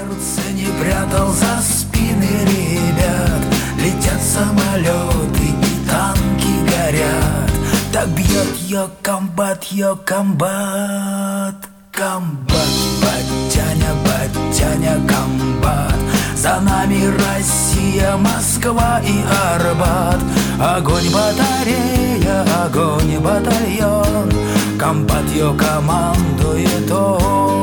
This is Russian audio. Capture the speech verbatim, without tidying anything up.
сердце не прятал за спины ребят. Летят самолеты и танки горят. Так бьет ее комбат, ее комбат. Комбат, батяня, батяня, комбат. За нами Россия, Москва и Арбат. Огонь батарея, огонь батальон. Комбат ее командует он.